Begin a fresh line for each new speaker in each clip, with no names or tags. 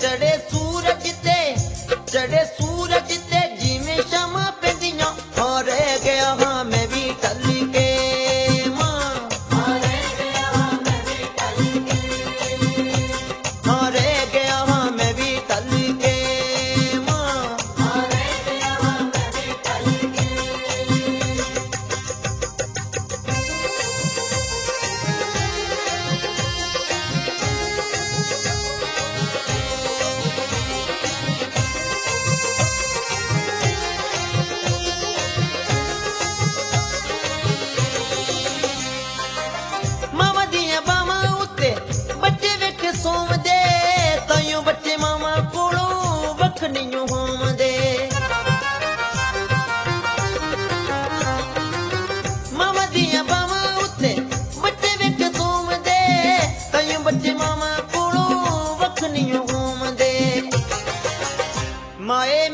चढ़े सूरज ते जिमें शमा पेंदियां हाँ रह गया हाँ मैं भी टल के मां हाँ रह गया हाँ मैं भी टल के हाँ रह गया हाँ मैं भी टल के मां हाँ रह गया हाँ मैं भी टल के माए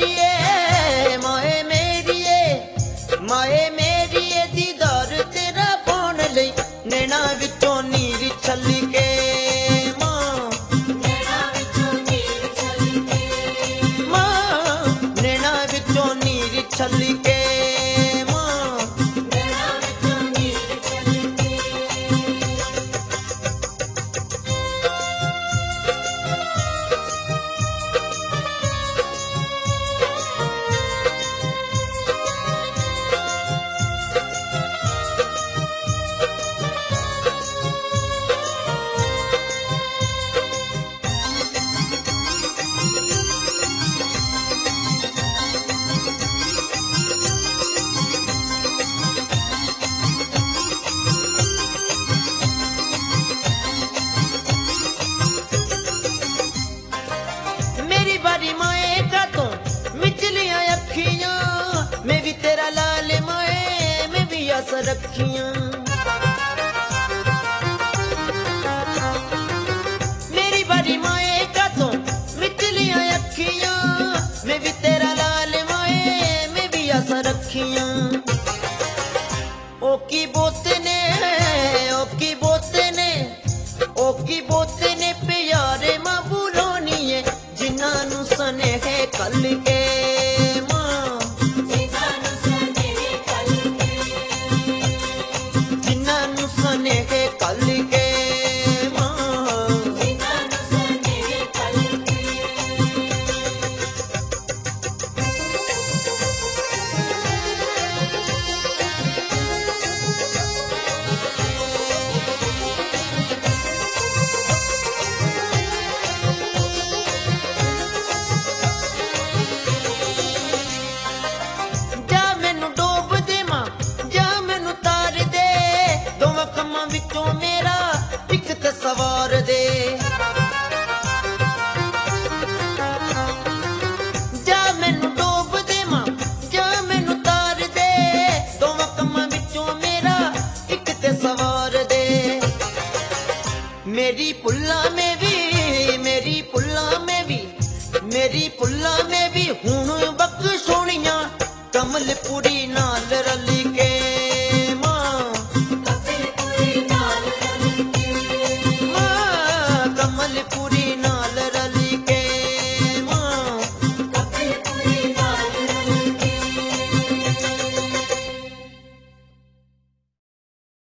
मेरिए दीदार तेरा पान लई नैना विचों नीर छल के मां नैना विचों नीर छल के मां नैना विचों नीर छल के मां नैना विचों नीर छल के रखियां मेरी बड़ी माए का तो मिचलियां अखियां मैं भी तेरा लाल माए मैं भी आसा रखियां ओ की बोते ने प्यारे मां बुलानी है जिन्हां नु सने है कल के कल के जा मैनू डोब दे मां जा मैनू तार दे दोवां कम्मां विचों मेरा इक ते सवार दे जा मैनू डोब दे मां जा मैनू तार दे दोवां कम्मां विचों मेरा इक ते सवार दे मेरी पुल्ला में भी हुण बक सोनिया कमल पुरी नाल